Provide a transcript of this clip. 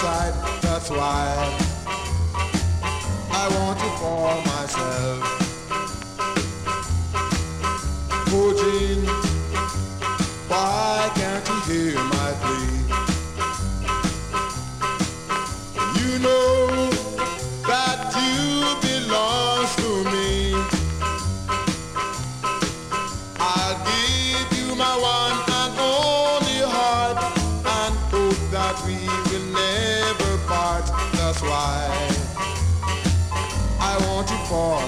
side. That's why I want you for myself. Oh Jean, why can't you hear my plea? You know that you belong to me. I'll give you my one and only heart and hope that we will never part. That's why I want you for